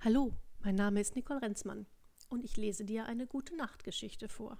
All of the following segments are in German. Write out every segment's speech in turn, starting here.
Hallo, mein Name ist Nicole Renzmann und ich lese dir eine Gute-Nacht-Geschichte vor.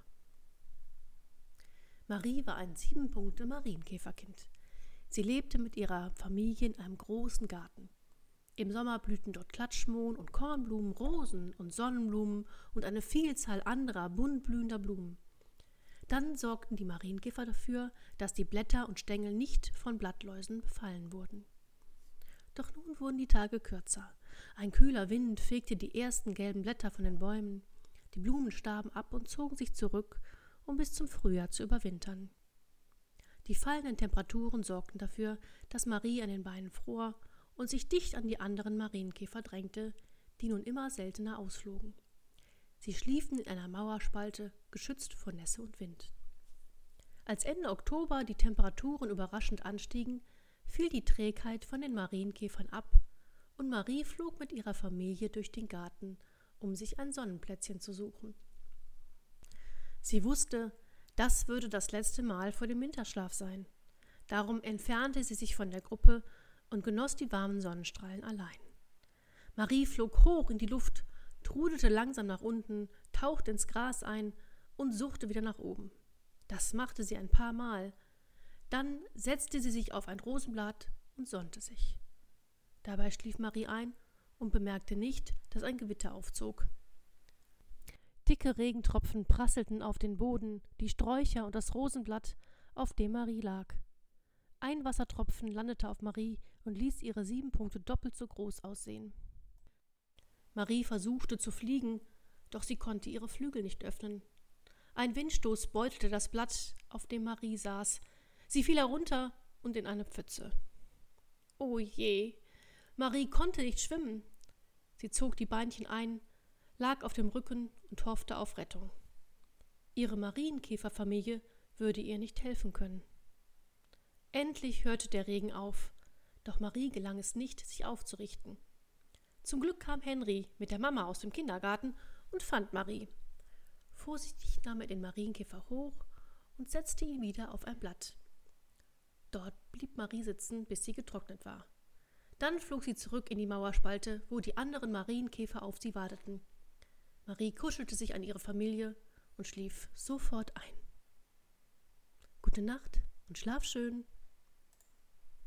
Marie war ein 7-Punkte-Marienkäferkind. Sie lebte mit ihrer Familie in einem großen Garten. Im Sommer blühten dort Klatschmohn und Kornblumen, Rosen und Sonnenblumen und eine Vielzahl anderer bunt blühender Blumen. Dann sorgten die Marienkäfer dafür, dass die Blätter und Stängel nicht von Blattläusen befallen wurden. Doch nun wurden die Tage kürzer. Ein kühler Wind fegte die ersten gelben Blätter von den Bäumen. Die Blumen starben ab und zogen sich zurück, um bis zum Frühjahr zu überwintern. Die fallenden Temperaturen sorgten dafür, dass Marie an den Beinen fror und sich dicht an die anderen Marienkäfer drängte, die nun immer seltener ausflogen. Sie schliefen in einer Mauerspalte, geschützt vor Nässe und Wind. Als Ende Oktober die Temperaturen überraschend anstiegen, fiel die Trägheit von den Marienkäfern ab und Marie flog mit ihrer Familie durch den Garten, um sich ein Sonnenplätzchen zu suchen. Sie wusste, das würde das letzte Mal vor dem Winterschlaf sein. Darum entfernte sie sich von der Gruppe und genoss die warmen Sonnenstrahlen allein. Marie flog hoch in die Luft, trudelte langsam nach unten, tauchte ins Gras ein und suchte wieder nach oben. Das machte sie ein paar Mal. Dann setzte sie sich auf ein Rosenblatt und sonnte sich. Dabei schlief Marie ein und bemerkte nicht, dass ein Gewitter aufzog. Dicke Regentropfen prasselten auf den Boden, die Sträucher und das Rosenblatt, auf dem Marie lag. Ein Wassertropfen landete auf Marie und ließ ihre 7 Punkte doppelt so groß aussehen. Marie versuchte zu fliegen, doch sie konnte ihre Flügel nicht öffnen. Ein Windstoß beutelte das Blatt, auf dem Marie saß. Sie fiel herunter und in eine Pfütze. Oh je, Marie konnte nicht schwimmen. Sie zog die Beinchen ein, lag auf dem Rücken und hoffte auf Rettung. Ihre Marienkäferfamilie würde ihr nicht helfen können. Endlich hörte der Regen auf, doch Marie gelang es nicht, sich aufzurichten. Zum Glück kam Henry mit der Mama aus dem Kindergarten und fand Marie. Vorsichtig nahm er den Marienkäfer hoch und setzte ihn wieder auf ein Blatt. Dort blieb Marie sitzen, bis sie getrocknet war. Dann flog sie zurück in die Mauerspalte, wo die anderen Marienkäfer auf sie warteten. Marie kuschelte sich an ihre Familie und schlief sofort ein. Gute Nacht und schlaf schön.